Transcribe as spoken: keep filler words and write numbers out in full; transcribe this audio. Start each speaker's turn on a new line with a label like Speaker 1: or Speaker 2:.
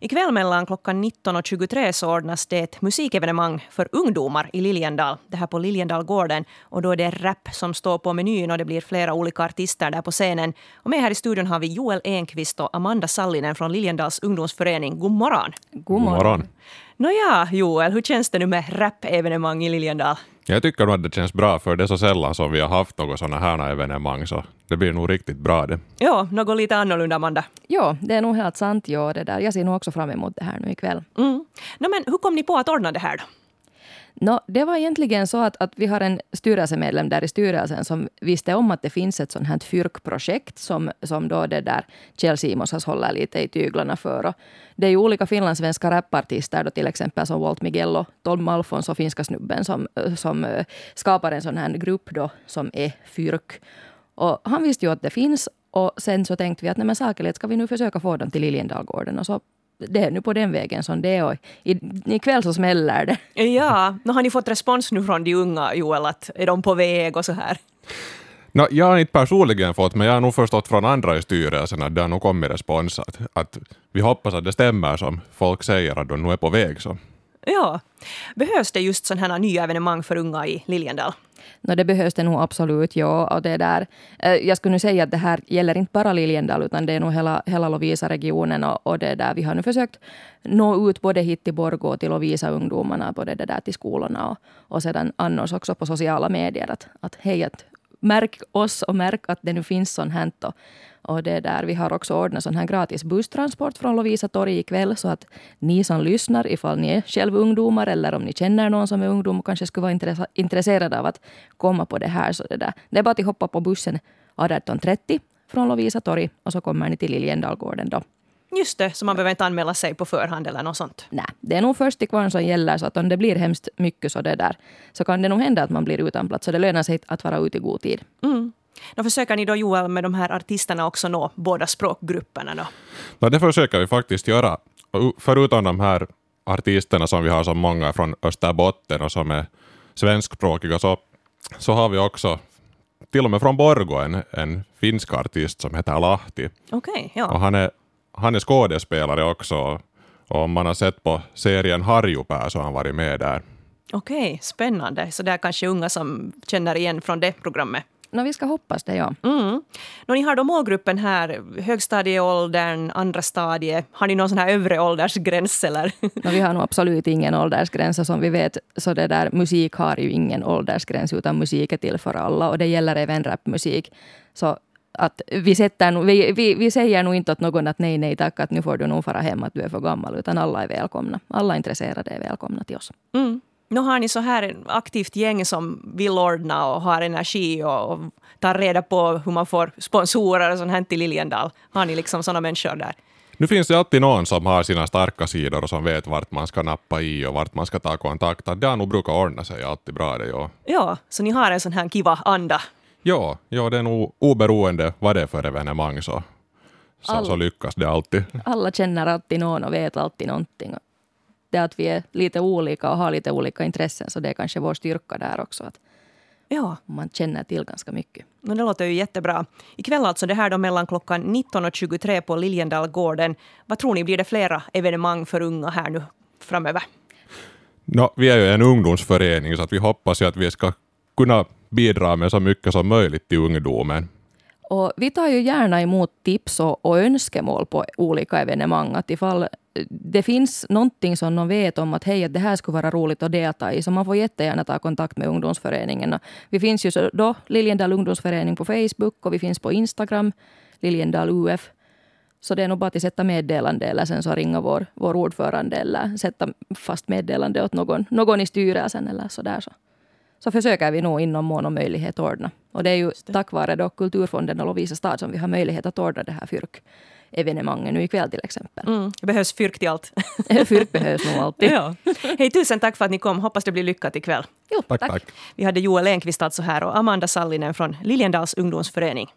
Speaker 1: Ikväll mellan klockan nitton och tjugotre så ordnas det ett musikevenemang för ungdomar i Liljendal. Det här på Liljendalgården. Och då är det rap som står på menyn och det blir flera olika artister där på scenen. Och med här i studion har vi Joel Enqvist och Amanda Sallinen från Liljendals ungdomsförening. God morgon.
Speaker 2: God morgon.
Speaker 1: Nåja, Joel, hur känns det nu med rap-evenemang i Liljendal?
Speaker 2: Jag tycker nog att det känns bra, för det är så sällan som vi har haft något sådana här evenemang, så det blir nog riktigt bra det.
Speaker 1: Ja, något lite annorlunda, Amanda.
Speaker 3: Ja, det är nog helt sant. Ja, det där. Jag ser nog också fram emot det här nu ikväll.
Speaker 1: Mm. No, men hur kom ni på att ordna det här då?
Speaker 3: No, det var egentligen så att, att vi har en styrelsemedlem där i styrelsen som visste om att det finns ett sånt här fyrkprojekt som, som då det där Kjell Simonsas håller lite i tyglarna för. Och det är ju olika finlandssvenska rapartister då, till exempel som Walt Miguel och Tom Alfons och finska snubben som, som skapar en sån här grupp då som är fyrk. Och han visste ju att det finns, och sen så tänkte vi att nej, men säkerligen ska vi nu försöka få dem till Liljendalgården, och så det är nu på den vägen som det är, och ikväll så smäller det.
Speaker 1: Ja, nu har ni fått respons nu från de unga, Joel, att är de på väg och så här?
Speaker 2: No, jag har inte personligen fått, men jag har nog förstått från andra i styrelsen att det har nog kommit respons att, att vi hoppas att det stämmer som folk säger att de nu är på väg. Så.
Speaker 1: Ja, behövs det just sådana här nya evenemang för unga i Liljendal?
Speaker 3: No, det behövs det nog absolut, ja. Och det där, jag skulle nu säga att det här gäller inte bara Liljendal, utan det är nog hela, hela Lovisa-regionen. Och, och det där, vi har nu försökt nå ut både hit till Borgå och till Lovisa ungdomarna, både det där till skolorna och, och sedan annars också på sociala medier. Att, att hej, att märk oss och märk att det nu finns sån här. Och, och det där, vi har också ordnat sån här gratis busstransport från Lovisa torg ikväll, så att ni som lyssnar, ifall ni är själva ungdomar eller om ni känner någon som är ungdom och kanske skulle vara intresse- intresserad av att komma på det här, så det där. Det är bara att hoppa på bussen arton trettio från Lovisa torg och så kommer ni till Liljendalgården då.
Speaker 1: Just det, så man behöver inte anmäla sig på förhand eller något sånt.
Speaker 3: Nej, det är nog först till kvarn som gäller, så att om det blir hemskt mycket så det där, så kan det nog hända att man blir utan plats, så det lönar sig att vara ute i god tid.
Speaker 1: Mm. Då försöker ni då, Joel, med de här artisterna också nå båda språkgrupperna då?
Speaker 2: Ja, det försöker vi faktiskt göra. Förutom de här artisterna som vi har som många från Österbotten och som är svenskspråkiga, så, så har vi också till och med från Borgå en, en finsk artist som heter Lahti.
Speaker 1: Okej, okay, ja.
Speaker 2: Och han är, han är skådespelare också, och om man har sett på serien Harjupää så har han varit med där.
Speaker 1: Okej, okay, spännande. Så det är kanske unga som känner igen från det programmet.
Speaker 3: No, vi ska hoppas det, ja.
Speaker 1: Mm. Nå, ni har då målgruppen här, högstadieåldern, andra stadiet. Har ni någon sån här övre åldersgräns eller?
Speaker 3: No, vi har nog absolut ingen åldersgräns, som vi vet, så det där, musik har ju ingen åldersgräns, utan musik är till för alla, och det gäller även rapmusik. Så att vi, sätter nog, vi, vi, vi säger nog inte åt någon att nej, nej tack, att nu får du nog fara hem att du är för gammal, utan alla är välkomna. Alla intresserade är välkomna till oss.
Speaker 1: Mm. Nu har ni så här ett aktivt gäng som vill ordna och har energi och, och tar reda på hur man får sponsorer och sånt här till Liljendal. Har ni liksom sådana människor där?
Speaker 2: Nu finns det alltid någon som har sina starka sidor och som vet vart man ska nappa i och vart man ska ta kontakt. Det har nog brukat ordna sig alltid bra det, ja.
Speaker 1: Ja, så ni har en sån här kiva anda.
Speaker 2: Ja, ja, det är nog oberoende vad det är för evenemang, så, så,
Speaker 3: All,
Speaker 2: så lyckas det alltid.
Speaker 3: Alla känner alltid någon och vet alltid någonting. Det är att vi är lite olika och har lite olika intressen, så det är kanske vår styrka där också. Att
Speaker 1: ja.
Speaker 3: Man känner till ganska mycket.
Speaker 1: Men det låter ju jättebra. Ikväll alltså det här då mellan klockan nitton och tjugotre på Liljendalgården. Vad tror ni, blir det flera evenemang för unga här nu framöver?
Speaker 2: No, vi är ju en ungdomsförening, så att vi hoppas ju att vi ska kunna bidra med så mycket som möjligt till ungdomen.
Speaker 3: Och vi tar ju gärna emot tips och, och önskemål på olika evenemang. Att ifall det finns någonting som de vet om att hej, att det här skulle vara roligt att delta i, så man får jättegärna ta kontakt med ungdomsföreningen. Och vi finns ju så då Liljendal ungdomsförening på Facebook, och vi finns på Instagram, Liljendal U F. Så det är nog bara att sätta meddelande eller sen så ringa vår, vår ordförande eller sätta fast meddelande åt någon, någon i styrelsen eller så där så. Så försöker vi nog inom mån och möjlighet ordna. Och det är ju tack vare då Kulturfonden och Lovisa stad som vi har möjlighet att ordna det här fyrk-evenemangen nu ikväll till exempel.
Speaker 1: Mm, det behövs fyrk till allt.
Speaker 3: Fyrk behövs nog alltid.
Speaker 1: Ja. Hej, tusen tack för att ni kom. Hoppas det blir lyckat ikväll.
Speaker 3: Jo,
Speaker 2: tack,
Speaker 3: tack.
Speaker 2: tack.
Speaker 1: Vi hade Joel Enqvist alltså här och Amanda Sallinen från Liljendals ungdomsförening.